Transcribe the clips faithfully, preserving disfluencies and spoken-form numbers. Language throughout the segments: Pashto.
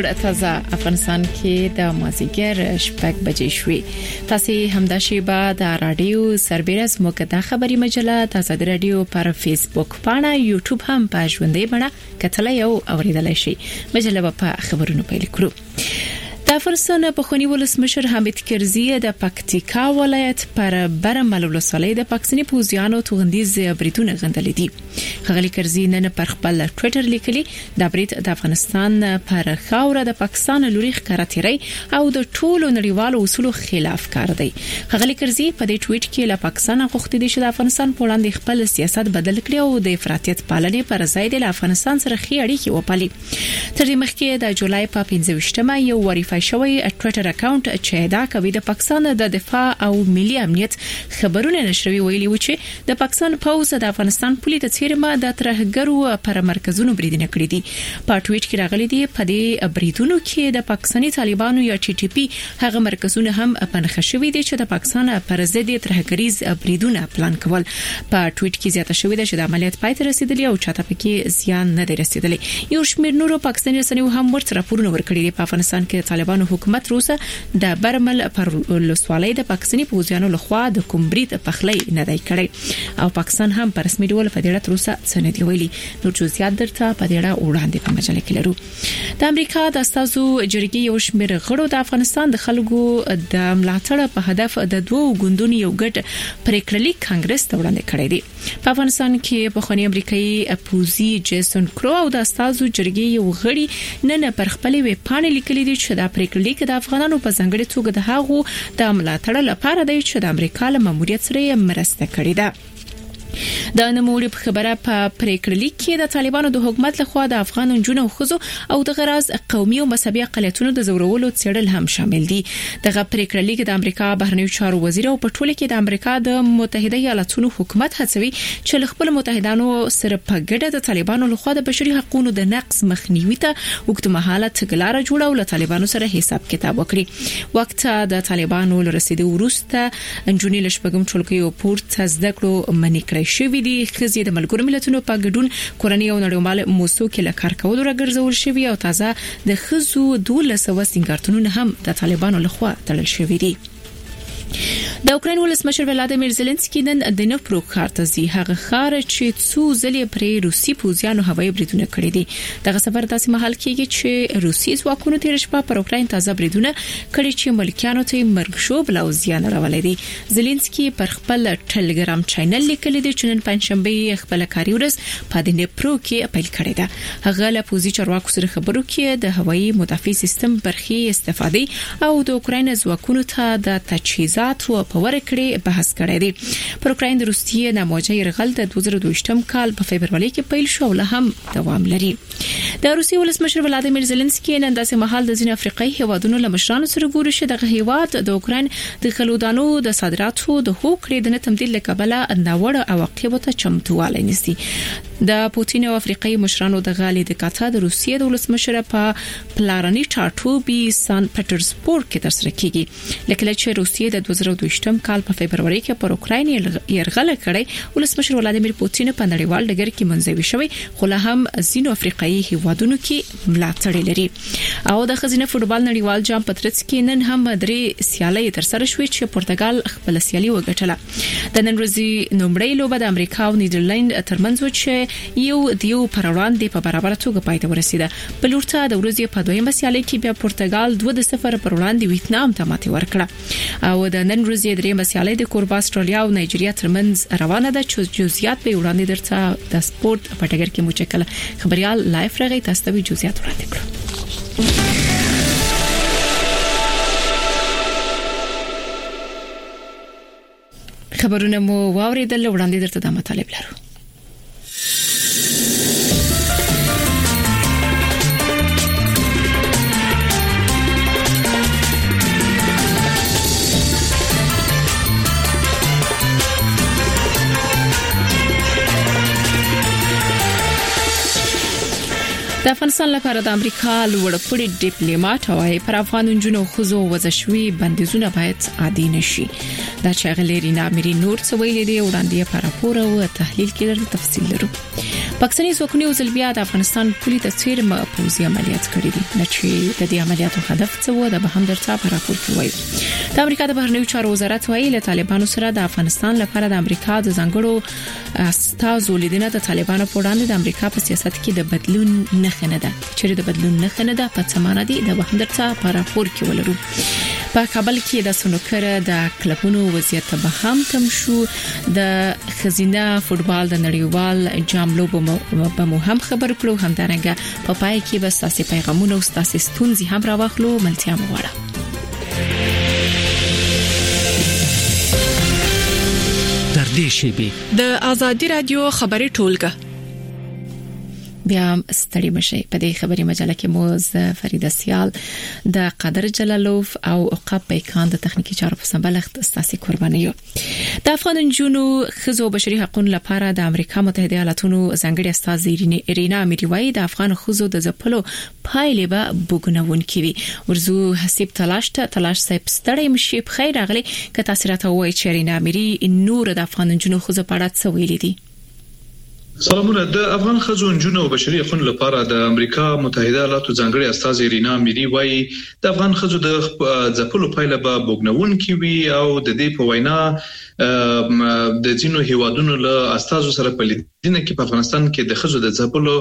وړ تازه افغانستان کې د مازیګر شپږ بجې شوې. تاسو همدا شیبه د رادیو سربېرز موکده خبري مجله تازه د رادیو پر فیسبوک پاڼه یوټیوب هم په ژوندۍ بڼه کتلای او اوریدلای شئ. مجله په خبرونو پیل کړو. د افغانستان پخوانی ولسمشر حامد کرزي د پکتیکا ولایت پر برمل ولسوالۍ د پاکستاني پوځیانو توغندیز بریټونه غندلې دي. خغلی کرزي نن پر خپل ټوئیټر لیکلي د بریټ د افغانستان پر خاوره د پاکستان لوري ښکاراتيري او د ټولو نړیوالو اصولو خلاف کار دی. خغلی کرزي په دې ټوئیټ کې له پاکستان غوښتي دي چې د افغانستان په وړاندې خپل سیاست بدل کړي او د افراطیت پالنې پر ځای د افغانستان سره خې اړیکې وپالي. تر دې مخکې د جولای په پنځه ویشتمه یو وریفای شوی ټوئیټر اکاونټ چې دا کوي د پاکستان د دفاع او ملي امنیت خبرونه نشروي ویلي و چې د پاکستان پوز د افغانستان پولیس څیرمه د ترهګرو پر مرکزونو بریدونه کړې دي. په ټوئیټ کې راغلي دي په دې بریدونو کې د پاکستاني طالبانو یا ټي ټي پی هغه مرکزونه هم پنځه شوي دي چې د پاکستان پر ضد ترهګریز بریدونه پلان کول. په ټوئیټ کې زیاته شوې ده چې د عملیات پای ته رسیدلی او چاته پکې زیان نه دی رسیدلی. یو شمېر نورو پاکستاني رسنیو هم ورته راپورونه ورکړي دي. په افغانستان کې طالبانو حکومت روسه د برمل پر ولسوالۍ د پاکستاني پوځیانو لخوا د کومبریت پخلی نه دی کړی او پاکستان هم په رسمي ډول په دې اړه روسه څه نه دی ویلي. نو چې زیات درته په دې اړه وړاندې په مجله کې لرو. د امریکا د استازو جرګې یو شمېر غړو د افغانستان د خلکو د ملاتړ په هدف د دوو ګوندونو یو ګډ پریکړلیک کانګرس ته وړاندې کړی دی. په افغانستان کې په خونی امریکایي پوزي جیسون کرو او د استازو جرګې یو غړي نن پر خپل ویب پاڼه لیکلي دي چې د پریکړلیک د افغانانو په ځنګړې توګه د هغو د ملاتړ لپاره دی چې د امریکا له ماموریت سره مرسته کړې ده. د نموړي په خبره په پریکړلیک کې د طالبانو د حکومت لخوا د افغان جنونو خزو او د غراز قومي او مذهبي اقلیتونو د زورولو څېړل هم شامل دي. دغه پریکړلیک د امریکا بهرنیو چارو وزیر او په ټوله کې د امریکا د متحده ایالاتونو حکومت هڅوي چې خپل متحدانو سره په ګډه د طالبانو لخوا د بشري حقوقو د نقض مخنیوي ته وګړمحاله تګلارې جوړه او له طالبانو سره حساب کتاب وکړي. وخت د طالبانو لرسیدو وروسته انجونی لشبګم ټولګي او پورت زده کړو منی کړی شوې دي. خزي د ملګرو ملتونو په ګډون کورنۍ او نړیوال موسسو کې له کار کولو راګرځول شوی او تازه د خزو دولس وسنګارتونونه هم د طالبانو لخوا تړل شوی دي. د اوکراین ولسمشر ولادیمیر زيلنسکي نن د نپرو ښار ته ځي. هغه ښار چې څو ځلې پرې روسي پوځیانو هوایي بریدونه کړي دي. دغه سفر داسې مهال کېږي چې روسي ځواکونو تیر شپه پر اوکراین تازه بریدونه کړي چې ملکیانو ته مرګ شوبل او زیان راولي دي. زيلنسکي پر خپل ټلګرام چینل لیکلي دي چې نن پنځشنبه خپل کاري ورځ په دنپرو کې پیل کړی ده. هغه له پوځي چارواکو سره خبرو کې د هوایي مدافع سیستم برخي استفادې او د اوکراین ځواکونو ته د تجهیزات او په ورکړې بحث کړی دی. پر اوکراین د روسیې د موجه يرغل د دوه زره دوه کال په فبرवरी کې پیل شو او له هم دوام لري. د روسیې ولسمشر ولادیمیر زيلنسکي نن داسې مهال د ځین افریقایي هیوادونو له مشرانو سره ګوري چې دغه هیواد د اوکراین د خلودانو د صادراتو د هوکړې د تمدید لکبله ناوړه عواقب ته چمتوالی نیسي. د پوتین او افریقایي مشرانو د غالي د کاته د روسیې د ولسمشر په پلارني ټاټوبي سان پټرزبورګ کې ترسره کیږي. لکه چې روسیې د دوه زره دوه کال په فبرवरी کې پر اوکراین يرغل کړی ولسمشر ولادیمیر پوتین په نړیوال ډګر کې منځوي شوی خو له هم ځینو افریقایي هیوادونو کې ملاتړ لري. او د خزینه فوټبال نړیوال جام پترڅ کې نن هم درې سیالۍ ترسره شوې چې پرتګال خپل سیالي وګټله. د نن ورځې نومړی لوبه د امریکا او نیدرلند ترمنځ و چې یو دیو پر وړاندې په برابر توګه پای ته ورسیده. په لورته د ورځې په دویمه سیالۍ کې بیا پرتګال دوه صفر پر وړاندې ویتنام ته ماتې ورکړه. او د نن ورځې درېمه سیالۍ د کوربا استرالیا او نایجیریا ترمنځ روانه ده چې جزئیات به وړاندې درته د سپورت په ټګر کې مچکل خبريال لایف راغی تاسو ته جزئیات وړاندې کړو. خبرونه مو واوریدل وړاندې درته د مطالب لرو. د افغانستان لپاره د امریکا لوړپوړي ډیپلوماټ وايي پر افغان جنونو خزو وزشوي بندیزونه باید عادي نشي. دا چې غلېرینا مری نور څه ویلي دی وړاندې پر راپور او تحلیل کې د تفصیل لرو. پاکستاني ځواکونو ځل بیا د افغانستان پولي ته څیر پوځي عملیات کړي دي چې د دې عملیاتو هدف څه و د بهم درڅا په راپور کې وایي. د امریکا د بهرنیو چارو وزارت وایي له طالبانو سره د افغانستان لپاره د امریکا د ځانګړو استازو لیدنه د طالبانو په وړاندې د امریکا په سیاست کې د بدلون نښه نه ده. چې د بدلون نښه نه ده په څه معنی دي د بهم درڅا په راپور کې ولرو. په کابل کې د سنوکر د کلبونو وضعیت به هم کم شو. د خزینه فوتبال د نړیوال جام لوبو به مو هم خبر کړو. همدارنګه په پای کې به تاسو پیغامونه او تاسو ستونزې هم راوخلو. ملتیا مو وړه. در دې شیبه د ازادي رادیو خبري ټولګه بیا ستړي مشي. په دې خبري مجله کې مو فرید سیال د قادر جلالوف او عقب بیکان د تخنیکی چارو په سمبلښت استاسي قرباني یو. د افغان جنونو خزو بشري حقوقو لپاره د امریکا متحده ایالاتونو ځانګړي استاد ایرینا میریوای د افغان خزو د ځپلو پایلې به بګنون کوي. ورزو حساب تلاش ته تلاش صاحب ستړي مشي. په خیر راغلي که تاثیرات وای چې ایرینا میری نور د افغان جنونو خزو په اړه څه ویلي دي. سلامونه. د افغان خزو جنونو او بشري حقوقو لپاره د امریکا متحده ایالاتو ځانګړي استاد ایرینا میری وایي د افغان خزو د ځپلو پایله به بګنون کوي او د دې په وینا د ځینو هیوادونو له استادو سره په لیدنه کې په افغانستان کې د خزو د ځپلو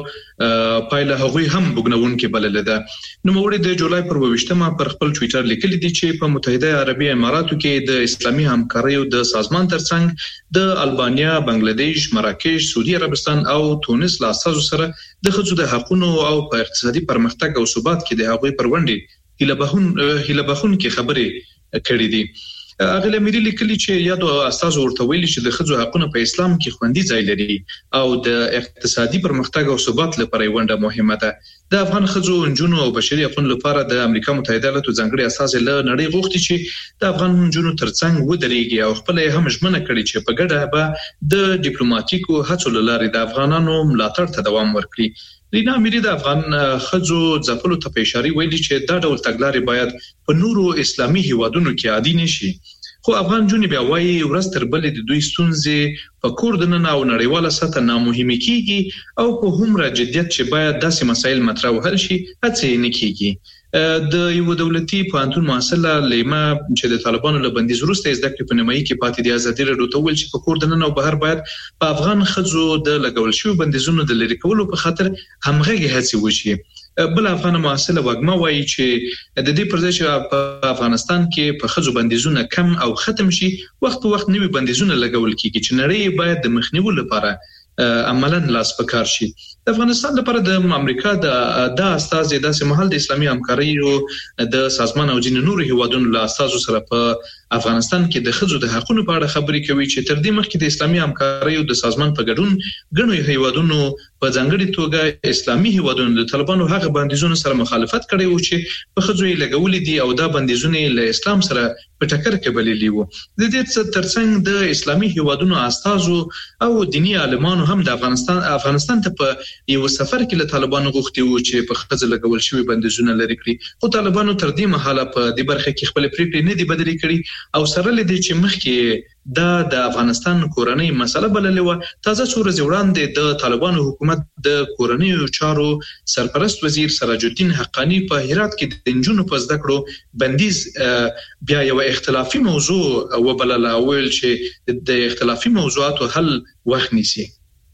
پایله هغوی هم بګنون کې بلل ده. نو موږ د جولای پر ویشتمه پر خپل ټوئیټر لیکلي دي چې په متحده عربي اماراتو کې د اسلامي همکاریو د سازمان ترڅنګ د البانیا، بنگلاديش، مراکش، سعودي عربستان او تونس له استادو سره د خزو د حقوقو او په اقتصادي پرمختګ او ثبات کې د هغوی پر وړاندې هیله بهون هیله بهون کې خبرې کړې دي. اغه لمری لیکلي چې یادو استاد ورته ویلي چې د خزو حقوقو په اسلام کې خوندي ځای لري او د اقتصادي پرمختګ او ثبات لپاره ونده مهمه ده. د افغان خزو جنونو او بشري حقوقو لپاره د امریکا متحده ایالاتو ځانګړي اساس له نړۍ غوښتي چې د افغان جنونو ترڅنګ ودرېږي او خپل هم ژمنه کړي چې په ګډه به د ډیپلوماټیکو هڅو لارې د افغانانو ملاتړ ته دوام ورکړي. رینا میری د افغان خزو ځپلو ته په اشاره ویلي چې دا ډول تګلارې باید په نورو اسلامي هیوادونو کې عادي نشي. خو افغان جنونو بیا وایي ورځ تر بلې د دوی ستونزې په کور دننه او نړیواله سطح نامهمه کیږي او په هومره جديت چې باید داسې مسایل مطرح وحل شي هڅه نه کیږي. د یو دولتي پوهنتون محصله لیما چې د طالبانو له بندیز وروسته زده کړې په نیمایي کې پاتې د ازادي راډیو ته ویل چې په کور دننه او بهر باید په افغان خزو د لګول شوی بندیزونو د لری کولو په خاطر همغږي هڅې وشي. بل افغان محصله وګما وایي چې د دې پرځای چې په افغانستان کې په خزو بندیزونه کم او ختم شي وخت په وخت نوي بندیزونه لګول کیږي چې نړۍ باید د مخنیوي لپاره عملاً لاس پکار شي. د افغانستان لپاره د امریکا د د استاد د سمحل د اسلامي همکاریو د سازمان او جن نور هیوادونو له استادو سره په افغانستان کې د خزو د حقوقو په اړه خبرې کوي چې تر دې مخکې د اسلامي همکاریو د سازمان په ګډون غنوي هیوادونو په ځانګړي توګه اسلامي هیوادونو د طالبانو هغه بندیزونو سره مخالفت کړی و چې په خزو یې لګولې دي او دا بندیزونه له اسلام سره په ټکر کې بللي وو. د دې ترڅنګ د اسلامي هیوادونو استادو او دینی عالمانو هم د افغانستان افغانستان ته په یو سفر کې له طالبانو غوښتي وو چې په خزه لګول شوی بندیزونه لري کړی. خو طالبانو تر دې مهاله په دې برخه کې خپل پریکړې نه دي بدلې کړې او سره لدی چې مخکې دا د افغانستان کورنۍ مسله بللې و. تازه څو ورځې وړاندې د طالبانو حکومت د کورنۍ چارو سرپرست وزیر سراج الدین حقانی په هرات کې د انجونو په زده کړو بندیز بیا یو اختلافي موضوع وبلل او ویل چې د اختلافي موضوعاتو حل وخت نیسي.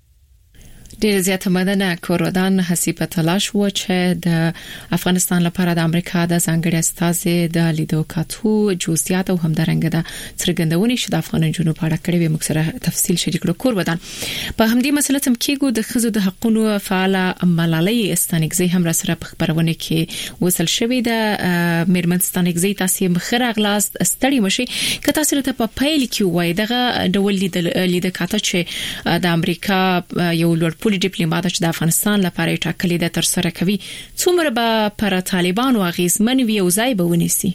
ډیر زیات مدنه کورودان حسیب تلاش و چې د افغانستان لپاره د امریکا د ځانګړي استاد د لیدو کاتو جزئیات او همدارنګه د څرګندونې چې د افغان جنوب په اړه کړي وي موږ سره تفصیل شریک کړو. کورودان په همدې مسله تم کېګو د خزو د حقوقو فعال ملالۍ استانګزي هم را سره په خبرونه کې وصل شوې ده. میرمن استانګزي تاسو مخره اغلاس ستړي مشي که تاسو ته په پایل کې وای دغه ډول لیدل کاته چې د امریکا یو لوړ ډیپلوماټ چې د افغانستان لپاره ټاکلي د تر سره کوي څومره به پر طالبانو اغیزمن وي او ځای به ونیسي.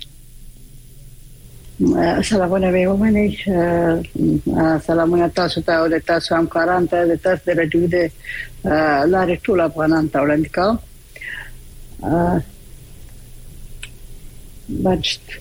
سلامونه ویومنه سلامونه تاسو ته او تاسو همکاران ته د تاسو د رادیو د لارې ټول افغانان ته وړاندې کوم. بچت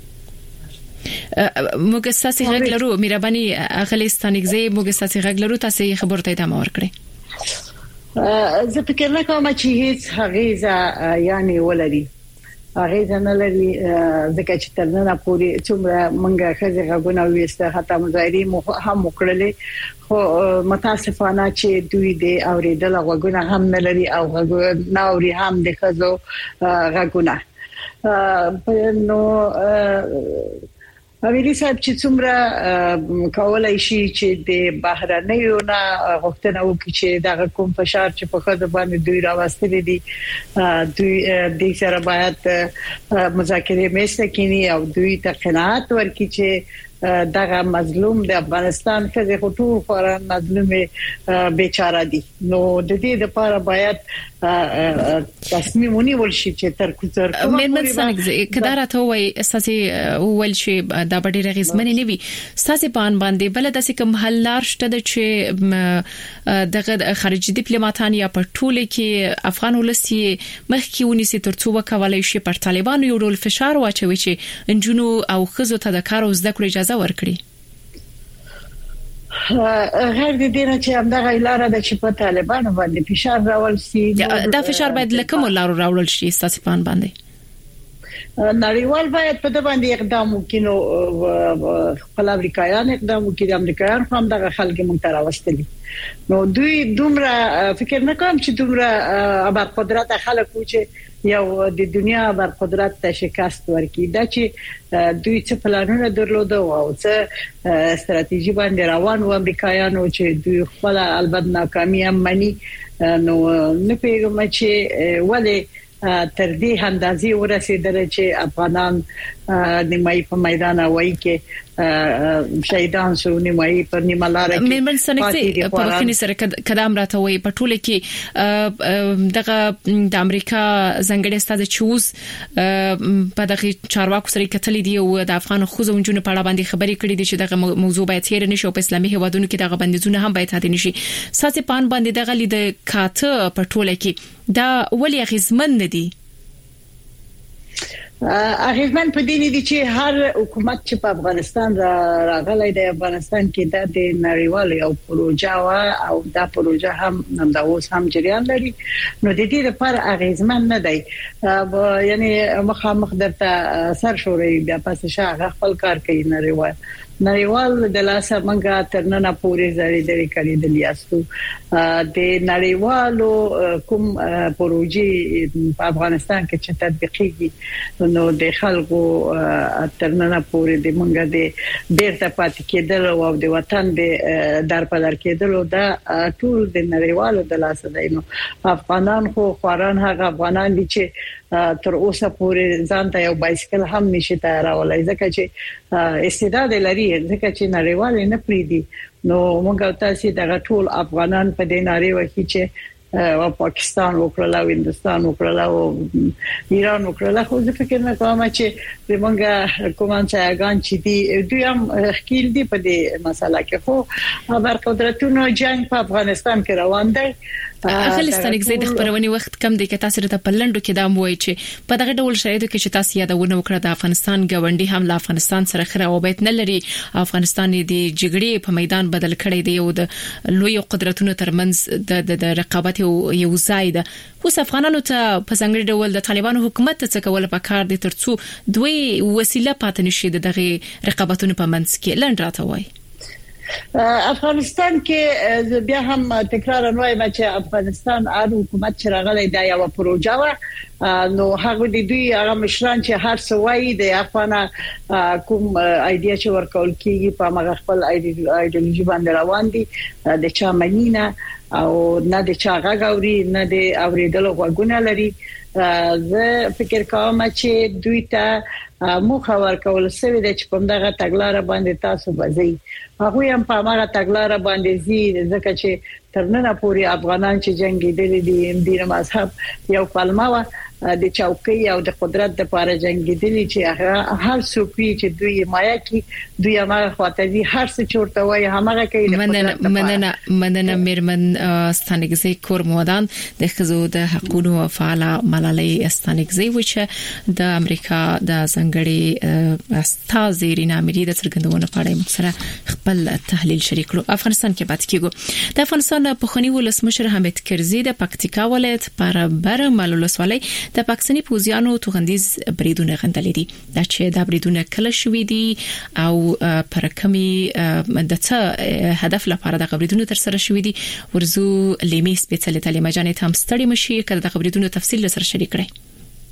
موږ ستاسو غږ لرو مهرباني اغلیستانګزي موږ ستاسو غږ لرو تاسو خبرته ادامه ورکړئ. زه فکر نه کوم چې هیڅ هغه یعنی ولري هغه نه لري ځکه چې تر نن پورې څومره منګه خزه غوونه وېسته حتی مظاهرې هم وکړلې خو متاسفانه چې دوی د اوریدل غوونه هم نه لري او غوونه اوري هم د خزو غوونه نو امیر صاحب چې څومره کولای شي چې د بهرنیو نه غوښتنه وکړي چې دغه کوم فشار چې په خاطر باندې دوی راوستل دي دوی د سره باید مذاکره مېسته کینی او دوی ته قناعت ورکړي چې دغه مظلوم د افغانستان کې خو ټول خوران مظلوم بیچاره دي نو د دې لپاره باید تصمیم ونیول شي چې تر کوڅر مېرمن څنګه کدا راته وای اساسي ول شي د بډې رغیز منی نیوي اساسي پان باندې بل د سکم حلار شته چې دغه خارجي ډیپلوماټان یا په ټوله کې افغان ولسی مخکې ونی سي ترڅو وکولای شي پر طالبانو یو ډول فشار واچوي چې انجونو او خزو ته د کار او زده کړې اجازه ورکړي غیر د دې نه چې همدغه لاره د چې په طالبانو باندې فشار راول سي دا فشار باید لکه مولارو راول شي اساسي پان باندې نړیوال باید په دې باندې اقدام وکړي نو خپل امریکایان اقدام وکړي د امریکایان هم دغه خلک مونږ ته راوستلي نو دوی دومره فکر نه کوم چې دومره ابر قدرت خلک و چې یو د دنیا بر قدرت ته شکست ورکړي دا چې دوی څه پلانونه درلوده او څه ستراتیژي باندې روان و امریکایانو چې دوی خپل البته ناکامي هم مني نو نه پیغام چې ولې تر دې اندازې ورسېدل چې افغانان نیمایي په میدان وای کې شهیدان شو نیمایي پر نیمه لار کې مېرمن سنکسي په وخت سره قدم راته وای په ټوله کې دغه د امریکا ځنګړي استاد چوز په دغه چارواکو سره کتلې دی او د افغان خوځو جنونو په اړه باندې خبرې کړې دي چې دغه موضوع باید هیر نشي او په اسلامي هیوادونو کې دغه بندیزونه هم باید هدي نشي ساتي پان باندې دغه لید کاته په ټوله کې دا ولې غزمن ندي اغیزمن په دې دي چې هر حکومت چې په افغانستان راغلی دی افغانستان کې د نړیوال یو پروژه او دا پروژه هم نن دا اوس هم جریان لري نو د دې لپاره اغیزمن نه دی یعنی مخامخ درته سر شوري بیا پس شاه خپل کار کوي نړیوال نړیوال د لاسه منګه ترنه پورې زړې درې کړې د لیاستو د نړیوالو کوم پروژې په افغانستان کې چې تطبیقيږي نو د خلکو ترنه پورې د منګه د بیرته پاتې کېدل او د وطن د درپدر کېدل دا ټول د نړیوالو د لاسه دی نو افغانان خو خوران هغه افغانان دي چې تر اوسه پورې ځان ته یو بایسکل هم نشي تیارولای ځکه چې استعداد لري ځکه چې نړیوال نه پریدي نو موږ تاسو دغه ټول افغانان په دې ناري وکړي چې او پاکستان وکړل او هندستان وکړل او ایران وکړل خو زه فکر نه کوم چې موږ کومه ځایګان چې دی دوی هم خپل دی په دې مسله کې خو خبر قدرتونو جنگ په افغانستان کې روان دی خلستان زید خبرونی وخت کم دی کې تاسو ته په لندو کې دا موي چې په دغه ډول شرایطو کې چې تاسو یادونه وکړه د افغانستان غونډي هم له افغانستان سره خروابیت نه لري افغانستان د جګړې په میدان بدل کړی دی او د لوی قدرتونو ترمنځ د رقابت یو ځای ده اوس افغانانو ته په څنګه ډول د طالبانو حکومت څخه کول په کار دي ترڅو دوی وسیله پاتې نشي دغه رقابتونو په منځ کې لند راته وای افغانستان کې بیا هم تکرار وایم چې افغانستان اړ حکومت چې راغلی دا یو پروژه و نو هغه د دوی هغه مشران چې هر څه وایي د افغان کوم ایډیا چې ورکول کیږي په هغه خپل ایډیولوژي باندې روان دي د چا منینه او نه د چا غاوري نه د اوریدلو غوونه لري زه فکر کوم چې دوی ته مو خبر کول سوي د چې په دغه تګلارې باندې تاسو بځي هغه هم په هغه تګلارې باندې زی ځکه چې ترنه پوري افغانان چې جنگي دي د دین مذهب یو پلمه و د چوکۍ او د قدرت د لپاره جنگیدلی چې هر څوک چې دوی مایا کې دوی هغه خاطري هر څه چورته وای هغه کوي مننه مننه مننه میرمن ستانګزي کور مودان د خزو د حقوقو فعاله ملالۍ ستانګزي چې د امریکا د ځنګړي استاذ رینا مری د څرګندونه پاړې مخسره خپل تحلیل شریک کړو. افغانستان کې پات کېږو د افغانستان په خونی ولسمشر حمید کرزي د پکتیکا ولایت پر بر ملولسوالۍ د پاکستاني پوزیانو توغندیز بریدونه غندلې دي دا چې د بریدونه کله شوې دي او پر کمی د څه هدف لپاره د بریدونه تر سره شوې دي ورزو لیمي سپیڅلې تعلیم جانې هم ستړي مشي کړه د بریدونه تفصیل سره شریک کړئ.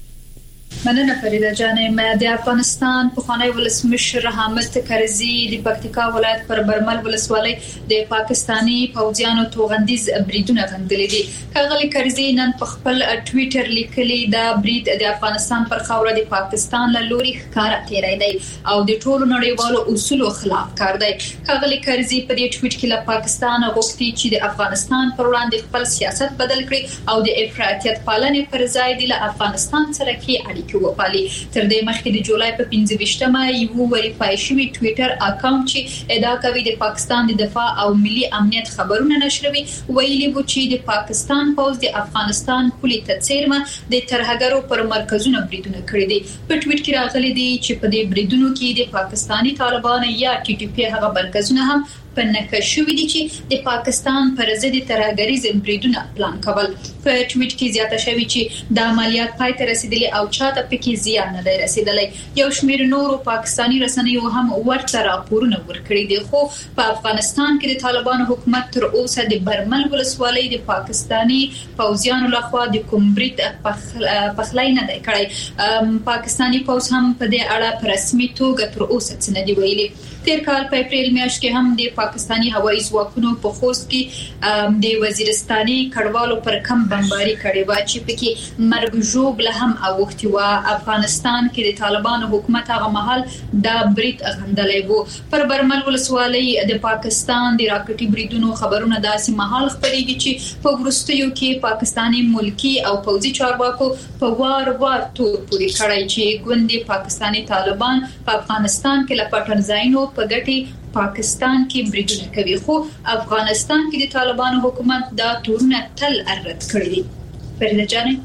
مننه فریده جانې. د افغانستان په خانه ولسمشر حامد کرزي د پکتیکا ولایت پر برمل ولسوالۍ د پاکستاني پوځیانو توغندیز بریدونه غندلې دي. کاغلی کرزي نن په خپل ټوئیټر لیکلي دا برید د افغانستان پر خاوره د پاکستان له لوري ښکارا تیری دی او د ټولو نړیوالو اصولو خلاف کار دی. کاغلی کرزي په دې ټوئیټ کې له پاکستان غوښتي چې د افغانستان پر وړاندې خپل سیاست بدل کړي او د افراطیت پالنې پر ځای د افغانستان سره کې اړیکې وپالي. تر دې مخکې د جولای په پنځه ویشتمه یو وریفای شوی ټوئیټر اکاونټ چې ادعا کوي د پاکستان د دفاع او ملي امنیت خبرونه نشروي ویلي و چې د پاکستان پوځ د افغانستان پولي تڅیرمه د ترهګرو پر مرکزونو بریدونه کړی دي. په ټوئیټ کې راغلي دي چې په دې بریدونو کې د پاکستاني طالبان یا ټي ټي پی هغه مرکزونه هم په نکه شوې دي چې د پاکستان پر ضد ترهګریز بریدونه پلان کول. په ټوئیټ کې زیاته شوی چې د عملیات پای ته رسیدلي او چاته پکې زیان نه دی رسیدلی. یو شمېر نورو پاکستاني رسنیو هم ورته راپورونه ورکړي دي خو په افغانستان کې د طالبانو حکومت تر اوسه د برمل ولسوالۍ د پاکستاني پوځیانو لخوا د کوم برید پخلای نه دی کړی. پاکستاني پوځ هم په دې اړه په رسمي توګه تر اوسه څه نه دی ویلي. تیر کال په اپریل میاشت کې هم د پاکستاني هوایي ځواکونو په خوست کې د وزیرستاني کډوالو پر کم بمباري کړې و چې پکې مرګ ژوبله هم اوختي و. افغانستان کې د طالبانو حکومت هغه مهال دا برید غندلې وو. پر برمل ولسوالۍ د پاکستان د راکټي بریدونو خبرونه داسې مهال خبرېږي چې په وروستیو کې پاکستاني ملکی او پوځي چارواکو په وار وار تور پوري کړی چې ګوندې پاکستاني طالبان په افغانستان کې لپټن ځایونو په ګټي پاکستان کې بریدونه کوي خو افغانستان کې د طالبانو حکومت دا تورونه تل رد کړی دي. فريده جانې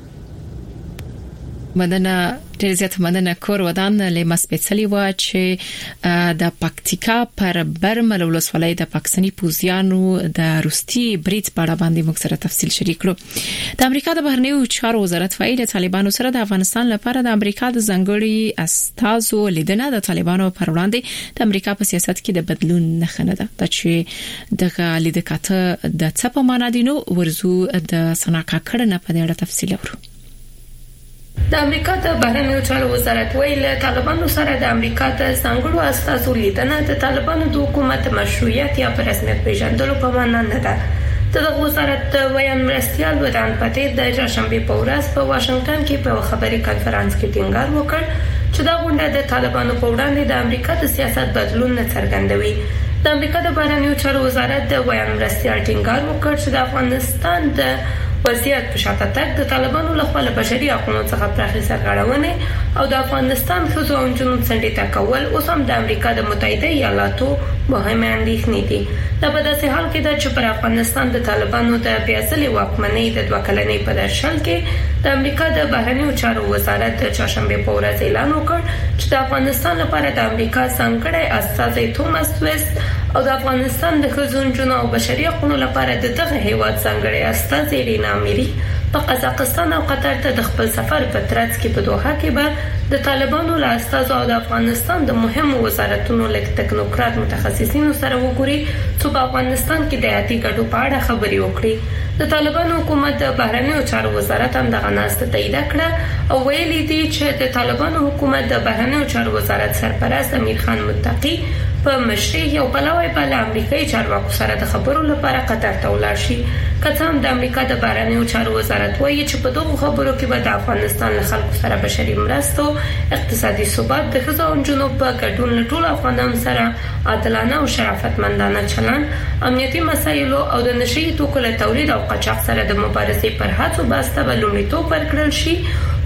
مدنه ډیر زیات مننه کور ودان له مسپېڅلي و چې د پکتیکا پر برمل ولسوالۍ د پاکستاني پوزیانو د روستي برید په اړه باندې موږ سره تفصیل شریک کړو. د امریکا د بهرنیو چارو وزارت فعال طالبانو سره د افغانستان لپاره د امریکا د ځنګړي استازو لیدنه د طالبانو پر وړاندې د امریکا په سیاست کې د بدلون نښه ده. د چې د لیدکاته د څه په معنا دي نو ورزو د سناکا کړنه په اړه تفصیل ورو. د امریکا د بهرنیو چارو وزارت ویل طالبانو سره د امریکا د څنګهړو استازو لیدنه د طالبانو د حکومت مشروعیت یا پر رسمیت پیژندلو په معنا نه ده. د وزارت ویان مرستيال ودان پته د چهارشنبه په ورځ په واشنگټن کې په خبري کانفرنس کې ټینګار وکړ چې دا غونډه د طالبانو په وړاندې د امریکا د سیاست بدلون نه څرګندوي. د امریکا د بهرنیو چارو وزارت د ویان مرستيال ټینګار وکړ چې د افغانستان د وضعیت په شاته تک د طالبانو لخوا له بشري حقوقو څخه پراخي سرغړونې او د افغانستان ښځو او نجونو څنډې کول اوس هم د امریکا د متحده ایالاتو مهمه اندېښنې دي. دا په داسې حال کې ده چې پر افغانستان د طالبانو د بیاځلې واکمنۍ د دوه کلنۍ په درشل کې د امریکا د بهرنیو چارو وزارت د چهارشنبه په ورځ اعلان وکړ چې د افغانستان لپاره د امریکا ځانګړی استازی توماس ویست او د افغانستان د ښځو نجونو او بشري حقوقو لپاره د دغه هیواد ځانګړی استازی رینا مری په قزاقستان او قطر ته د خپل سفر په ترڅ کې په دوحه کې به د طالبانو له استازو او د افغانستان د مهمو وزارتونو لکه تکنوکرات متخصصینو سره وګوري چې په افغانستان کې د حیاتي ګټو په اړه خبري وکړي. د طالبانو حکومت د بهرنیو چارو وزارت هم دغه ناسته تایید کړه او ویلي دي چې د طالبانو حکومت د بهرنیو چارو وزارت سرپرست امیر خان متقی په مشرۍ یو بلوي بل امریکایي چارواکو سره د خبرو لپاره قطر ته ولاړ شي. کله هم د امریکا د بهرنیو چارو وزارت وایي چې په دغه خبرو کې به د افغانستان له خلکو سره بشري مرستو، اقتصادي ثبات، د ښځو او نجونو په ګډون له ټولو افغانانو سره عادلانه او شرافتمندانه چلند، امنیتي مسایلو او د نشي توکو له تولید او قاچاق سره د مبارزې پر هڅو باسته به لومړیتوب ورکړل شي.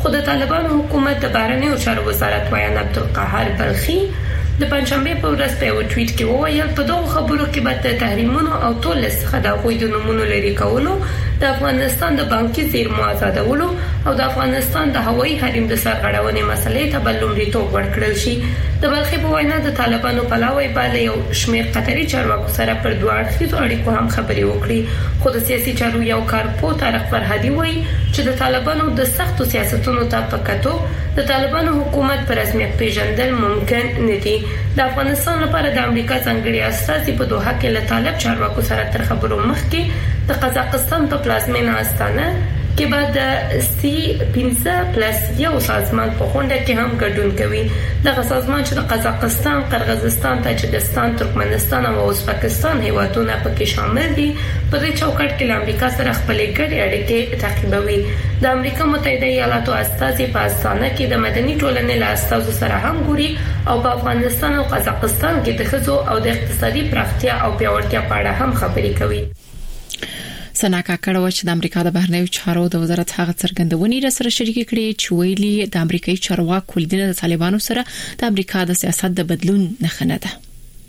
خو د طالبانو حکومت د بهرنیو چارو وزارت وایي عبدالقاهر بلخي د پنځشنبه په ورځ په یو ټویټ کې وویل په دغه خبرو کې به د تحریمونو او ټول څخه د غوي د نمونو لري کولو د افغانستان د بانکي زیرمو آزادولو او د افغانستان د هوایي حریم د سرغړونې مسلې ته بل لومړیتوب ورکړل شي. د بلخي په وینا د طالبانو پلاوی باندې یو شمېر قطري چارواکو سره پر دوه اړخیزو اړیکو هم خبرې وکړي، خو د سیاسي چارو یو کارپو طارق فرهادي وایي چې د طالبانو د سختو سیاستونو ته په کتو د طالبانو حکومت پر رسمیت پیژندل ممکن نه دي. د افغانستان لپاره د امریکا څنګهړي استازي په دوحه کې له طالب چارواکو سره تر خبرو مخکې د قزاقستان په پلازمینه استانه کې بعد د سی پنځه پلس یو سازمان په خونده کې هم ګډون کوي. دغه سازمان چې د قزاقستان، قرغیزستان، تاجکستان، ترکمنستان او ازبکستان هیوادونه پکې شامل دي په دې چوکاټ کې له امریکا سره خپلې ګډې اړیکې تعقیبوي. د امریکا متحده ایالاتو استازي په استانه کې د مدني ټولنې له استازو سره هم ګوري او په افغانستان او قزاقستان کې د ښځو او د اقتصادي پراختیا او پیاوړتیا په اړه هم خبرې کوي. سناکا کړو چې د امریکا د بهرنیو چارو د وزارت هغه څرګندونې را سره شریک کړي چې ویلي د امریکایي چارواکو لیدنه د طالبانو سره د امریکا د سیاست د بدلون نښه ده.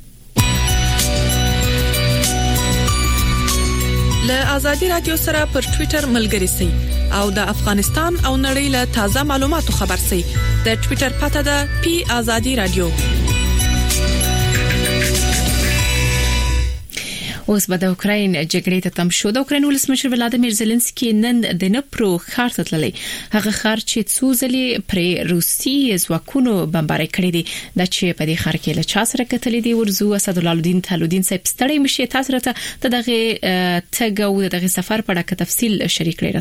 له آزادي رادیو سره پر ټوئیټر ملګري سئ او د افغانستان او نړۍ له تازه معلوماتو خبر سئ. د ټوئیټر پته ده پی آزادي رادیو. اوس به د اوکراین جګړې ته تم شو. د اوکراین ولسمشر ولادیمیر زيلنسکي نن د دنپرو ښار ته تللی، هغه ښار چې څو ځلې پر روسي ځواکونو بمباري کړی دی. د چې په دې ښار کې له چا سره کتلې دی ورزو اسد الله الدین طالودین صاحب ستړي مشي تاسو راته دغه تګو دغه سفر په اړه تفصیل شریک لري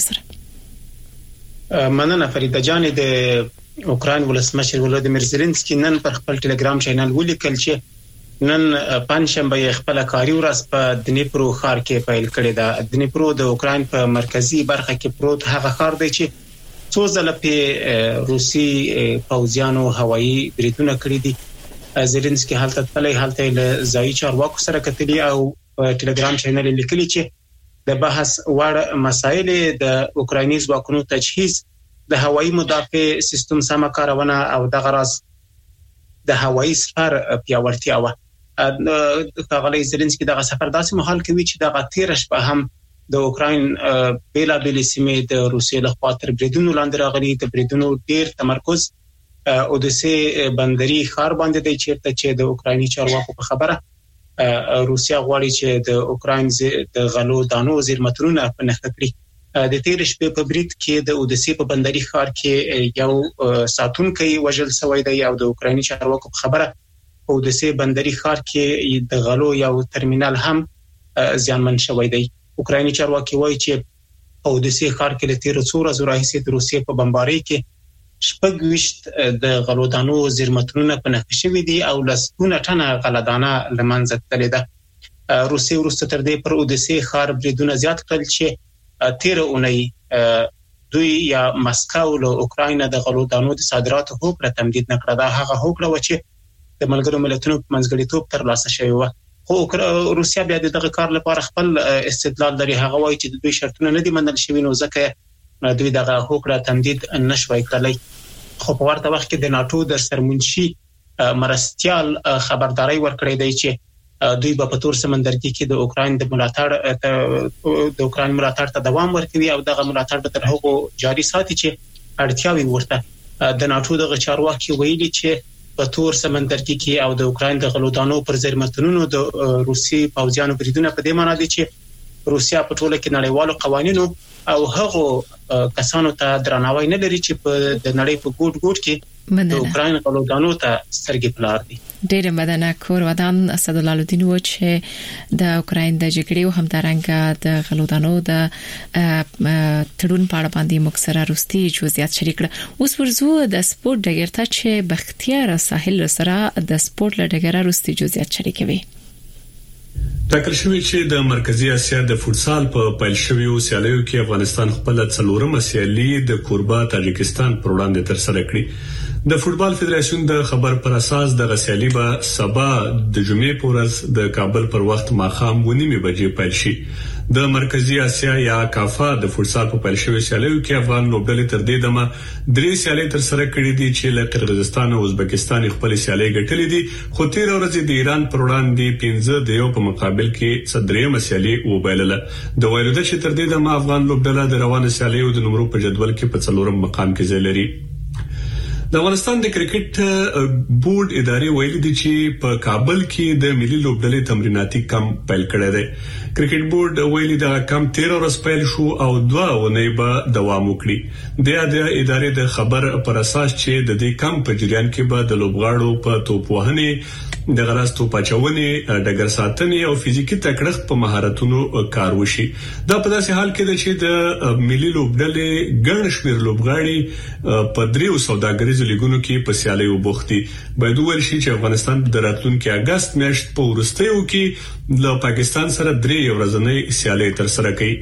سره. مننه فریده جان. د اوکراین ولسمشر ولادیمیر زيلنسکي نن پر خپل ټلګرام چینل ولیکل چې نن پنځشنبه خپل کاري ورځ په دنیپرو ښار کې پیل کړی دا. دنیپرو د اوکراین په مرکزی برخه کې پروت هغه ښار دی چې څو ځله په روسي پوځیانو هوایي بریدونه کړی دي. زيلنسکي حالت تللی حالت له ځایي چارواکو سره کتلی او ټلګرام چینل لیکلی چې د بحث وړ مسایل د اوکرایني ځواکونو تجهیز، د هوایي مدافع سیستم سم کارونه او د غراس د هوایي سفر پیاوړتیا و. کاغلی زيلنسکي دغه سفر داسې مهال کوي چې دغه تیر شپه هم د اوکراین بیلا بیل سیمې د روسیې له خوا تر بریدونو لاندې راغلي. د بریدونو ډیر تمرکز اودسه بندري ښار باندې دی چیرته چې د اوکرایني چارواکو په خبره روسیا غواړي چې د اوکراین د غلو دانو زیرمترونه په نښه کړي. د تیر شپې په برید کې د اودسه په بندري ښار کې یو ساتونکي وژل شوی دی او د اوکرایني چارواکو په خبره او د سه بندري ښار کې د غلو یو ترمینل هم ځانمن شوی دی. اوکرایني چارواکي وایي چې او د سه ښار کې لتیر څوره زورایسي د روسیې په بمبارۍ کې شپږ د غلو دانو زیرمترونه په نښه شوی دي او لسونه ټنه غلدانه لمنځه تللې ده. روسیې ورسته تر دې پر او د سه ښار بریدونه زیات کړل چې تیر اونۍ دوی یا مسکو له اوکراین د غلو دانو د صادراتو هوکړه تمدید نکړه. دا هغه هوکړه و چې د ملګرو ملتونو په منځګړیتوب ترلاسه شوی و، خو روسیا بیا دغه کار لپاره خپل استدلال لري. هغه وایي چې د دوی شرطونه نه دي منل شوی نو ځکه دوی دغه هوکړه تمدید نشوي کړلای. خو په ورته وخت کې د ناتو د سرمنشي مرستيال خبرداري ورکړې دی چې دوی په تور سمندرګي کې د اوکراین د ملاتړ د اوکراین ملاتړ ته دوام ورکوي او دغه ملاتړ به تر هغه جاري ساتي چې اړتیاوي ورته. د ناتو د چارواکي ویلي چې په تور سمندرګي کې او د اوکراین د غلودانو پر زیرمتونونو د روسي پوځیانو بریدونه په دې معنی دي چې روسیا په ټوله کې نړیوالو قوانینو او هغه کسانو ته درناوی نه لري چې په د نړۍ په ګوټ ګوټ کې د اوکراین غلودانو ته سترګې پلار دي. ډېر مدنه کور ودان اسد الله الدین و چې د اوکراین د جګړې او همدارنګه د غلودانو د تړون په اړه باندې مکسره روستي جزئیات شریک کړ. اوس ورزو د سپورت ډګر ته چې بختیار ساحل سره د سپورت لډګر روستي جزئیات شریکوي. ټاکل شوی چې د مرکزی اسیا د فوتسال په پیل شویو سیالیو کې افغانستان خپل څلورمه سیالي د کوربه تاجکستان پر وړاندې تر سره کړې. د فوتبال فدراسیون د خبر پر اساس د غسیالي به سبا د جمعې په ورځ د کابل پر وخت ماخام ونیمه بجې پیل شي. د مرکزی اسیا یا کافا د فوتسال په پیل شوی سیالیو کې افغان لوبډلې تر دې دمه درې سیالۍ تر سره کړې دي چې له قرغیزستان او ازبکستان خپل سیالۍ ګټلې دي، خو تیر ورځ د ایران پر وړاندې پنځه د یو په مقابل کې صدریم سیالۍ وبایلله. د ویلو د چې تر دې دمه افغان لوبډله د روانه سیالیو د نمبر په جدول کې په څلورم مقام کې ځای لري. د افغانستان د کرکټ بورډ ادارې ویلي دي چې په کابل کې د ملي لوبډلې تمریناتي کمپ پیل کړی دی. کرکټ بورډ ویلي دا کمپ تیر ورځ پیل شو او دوه اونۍ به دوام وکړي. د ادارې د خبر پر اساس چې د دې کمپ په جریان کې به د لوبغاړو په توپ وهنې، د غراس توپ اچونې، ډګر ساتنې او فزیکي تکړښت په مهارتونو کار وشي. دا په داسې حال کې ده چې د ملي لوبډلې ګڼ شمېر لوبغاړي په دریو سوداګریزو لیګونو کې په سیالیو بوختي. باید وویل شي چې افغانستان د راتلونکي اگست میاشت په وروستیو کې له پاکستان سره درې ورځنۍ سیالۍ تر سره کوي.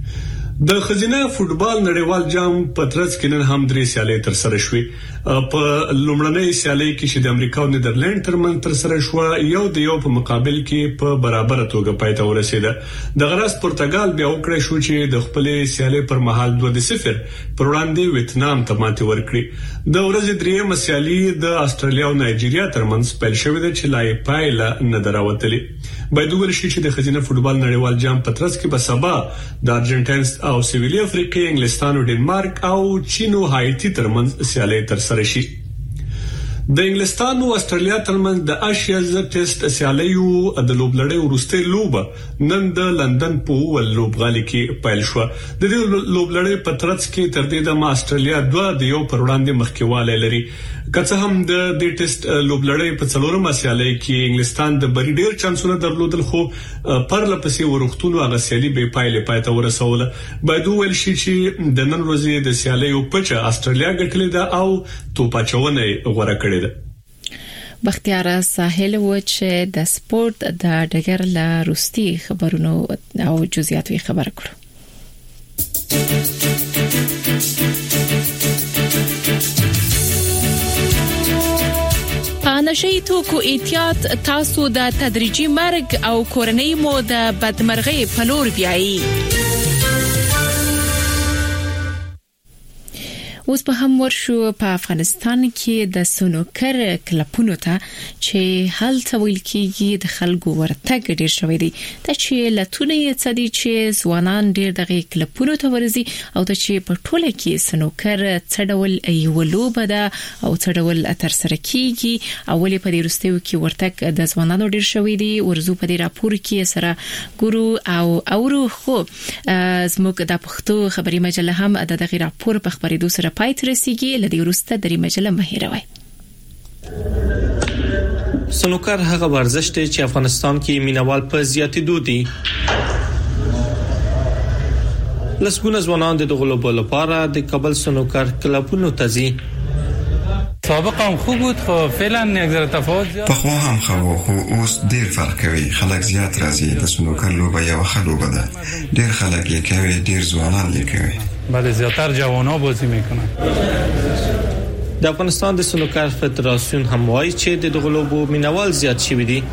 د خزینه فوتبال نړیوال جام په ترڅ کې نن هم درې سیالۍ تر سره شوې. په لومړنۍ سیالۍ کې چې د امریکا او نیدرلند ترمنځ تر سره شو، یو د یو په مقابل کې په برابر توګه پای ته ورسیده. د غرض پرتګال بیا وکړی شو چې د خپل سیالۍ پر مهال دوه د صفر پر وړاندې ویتنام ته ماتې ورکړي. د ورځې درېیمه سیالي د استرالیا او نایجیریا ترمنځ پیل شوې ده چې لا پایله نه دراوتلې. باید وویل شي چې د خزینه فوتبال نړیوال جام په ترڅ کې به سبا د ارجنټاین او سویلي افریقا، انګلستان او ډنمارک او چین او هایټي ترمنځ سیالۍ تر سره شي. د انګلستان او استرالیا ترمنځ د آشیاز ټیسټ سیالیو د لوبلړۍ وروستۍ لوبه نن د لندن په ول لوبغالي کې پیل شو. د دې لوبلړۍ په ترڅ کې تر دې د استرالیا دوه د یو پر وړاندې مخکېواله لري. که څه هم د دې ټیسټ لوبلړۍ په څلورمه سیالۍ کې انګلستان د بری ډیر چانسونه درلودل، خو پر لپسې ورختونو هغه سیالي به پایله پای ته ورسوله. باید وویل شي چې د نن ورځې د سیالیو پچه استرالیا ګټلې ده او توپاچونه غوړه کړې ده. بختیار ساحل و چې د سپورت د ډګر له روستي خبرونو او جزئیات خبر کړو. نشئی توکو احتیاط تاسو د تدریجي مرګ او کورنۍ مو د بدمرغۍ په لور بیایي. اوس په هم ورشو په افغانستان کې د سنوکر کلپونو ته چې هلته ویل کېږي د خلکو ورتګ ډیر شوی دی. دا چې لتونه یې څه دي چې ځوانان ډیر دغه کلپونو ته ورځي او ته چې په ټوله کې سنوکر څه ډول یو لوبه ده او څه ډول تر سره کېږي. اولې په دې وروستیو کې ورتګ د ځوانانو ډیر شوی دی. ورزو په دې راپور کې سره ګورو او اورو خو زموږ د پښتو خبري مجله هم د دغه راپور په خبرېدو سره پای ته رسیږي. لدی ورسته د مجله مهیروي. سنوکر هغه ورزش دی چې افغانستان کې مینوال په زیاتېدو دي. لسګونه ځوانان د غلوبو لپاره د کابل سنوکر کلبونو ته ځي. سابقا هم خوب بود، خب فعلا یک ذره تفاوت زیاد. پخوا هم خو خو اوس ډیر فرق کوي. خلک زیات راځي. د سنوکر لوبه یو خلوبه ده. ډیر خلک یې کوي، ډیر ځوانان یې کوي. بله زیاتر جوانان بازی میکنن. د افغانستان د سنوکر فدراسیون هم وایي چې د غلوبو مینوال زیات شوي دي.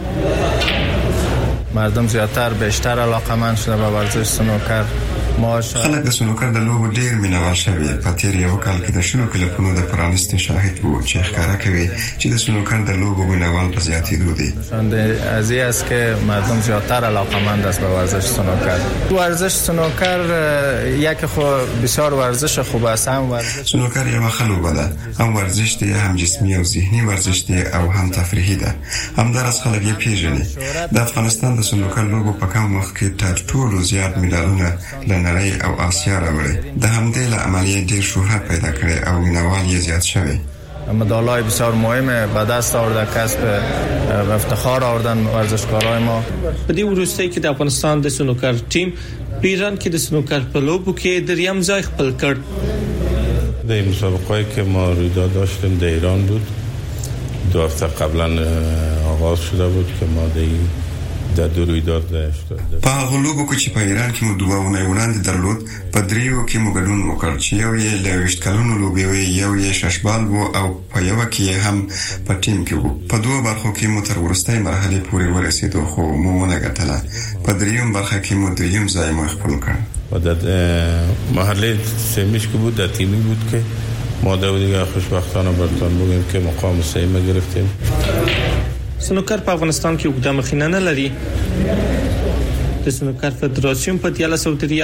مردم زیاتر بیشتر علاقمند شده به ورزش سنوکر. خلک د سنوکر د لوبو ډیر مینوال شوي. په تیر یو کال کې د شنو کلبونو د پرانیستي شاهد وو چې ښکارا کوي چې د سنوکر د لوبو مینوال په زیاتېدو دي. از این است که مردم زیاتر علاقمند است به ورزش سنوکر. ورزش سنوکر یک خو بسیار ورزش خوب است. هم ورزش سنوکر یو خلوبه ده. هم ورزش دی، هم جسمی او ذهنی ورزش دی او هم تفریحي ده. هم درس خلک یې پیژني. د افغانستان د سنوکر لوبو په کم وخت کې تر ټولو زیات مډالونه نړۍ او آسیا راوړي. د همدې له عملیه ډیر شهرت پیدا کړي او مینوال یې زیات شوی. مدالای بسیار مهمه به دست آورده، کسب افتخار آوردن ورزشکارای ما. په دې وروستۍ کې د افغانستان د سنوکر ټیم په ایران کې د سنوکر په لوبو کې دریم ځای خپل کړ. د مسابقه‌ای که ما رویداد داشتیم در ایران بود. دو هفته قبلا آغاز شده بود که ما در در دو رویداد داشت. په غلوبو کې چې په ایران کې مو دوه ونې وړاندې درلود په دریو کې مو ګډون وکړ چې یو یې لويشت کلونو لوبي وي یو یې ششبال وو او په یو کې هم په ټیم کې وو په دوه برخو کې مو تر ورستۍ مرحله پورې ورسېدو خو مو نه ګټله په دریوم برخه کې مو دریم ځای مو خپل کړ و در مرحله سومیش که بود در تیمی بود که ما دو دیگه خوشبختانه برتون بگیم که مقام سوم گرفتیم. سنوکر په افغانستان کې وګړه مخینه نه لري. د سنوکر فدراسیون په دیاله سعودي